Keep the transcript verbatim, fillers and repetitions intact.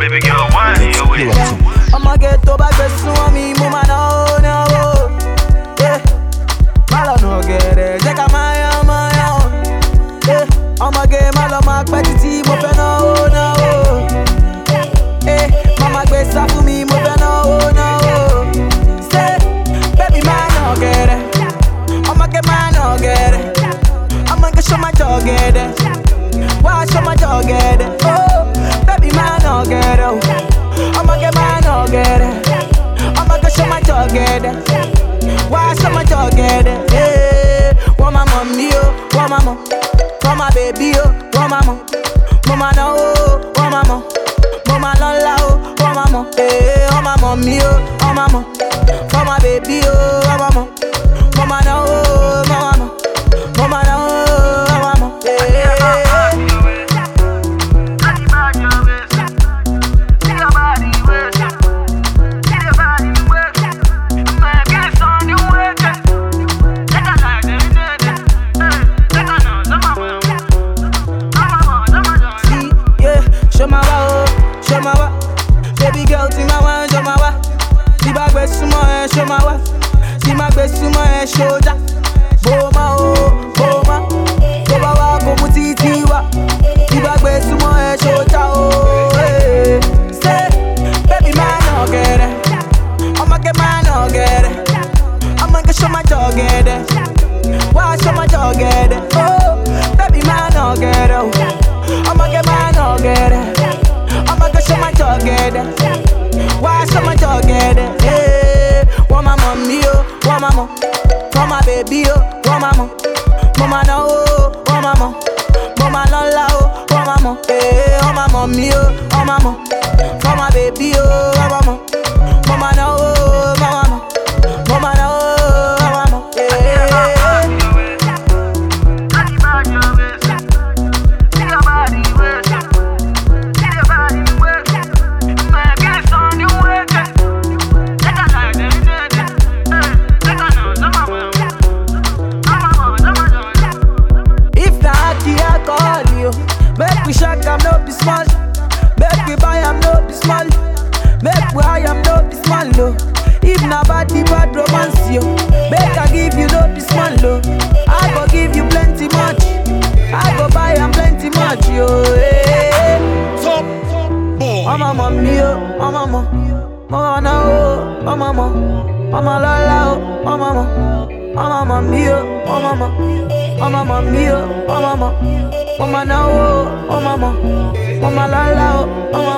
baby girl, why you with it? I'ma get to back best on me, mama no no. Yeah, malo no get it. Check out my own, my own. Yeah, I'ma get malo mark petty team up and no no. Yeah, mama get stuff for me, move and no no. Say, baby man no get it. I'ma get man no get it. I'ma get show my dog get it. Why show my dog get it? Oh, baby man no get it. I'ma get man no get it. I'ma get show my dog get it. Why show my dog get it? Hey, want my mommy oh, want my mom, want my baby oh, want my mom, mama no oh, want my mom, mama lola oh, want my mom, hey, want my mommy oh, want my mom, want my baby oh, want my mom, mama no oh, mama mama, mama no oh, want my mom, hey. Show my wa, see my best to my shoulder. Boma oh, boma, boma wa komuti tiwa. See my best to my shoulder oh. Hey, say, baby man no get it. I'ma get man no get it. I'ma get show my dog get it. Why show my dog get it? Oh, baby man no get it. I'ma get man no get it. I'ma get show my dog get it. Why show my dog get it? Hey. Want my mommy oh, want my mom, want my baby oh, want my mom, mama no oh, want my mom, mama lola oh, want my mom, hey, want my mommy oh, want my mom, want my baby oh, want my mom, mama no oh, mama mama, mama no oh, want my mom, hey. Make we shock, I'm not this small. Make we buy, I'm not this small. Make we high, I'm not this small. Low. If not bad, the bad romance, yo. Make I give you not this small. Low. I go give you plenty much. I go buy, I'm plenty much, yo. Hey. Top boy. I'm a mommy, yo. I'm a mom. Mama no, I'm a mom. Mama la la, I'm a mom. I'm a mommy, yo. I'm a mom. I'm a mommy, yo. I'm a mom. Mama no, oh mama, mama la la, oh mama.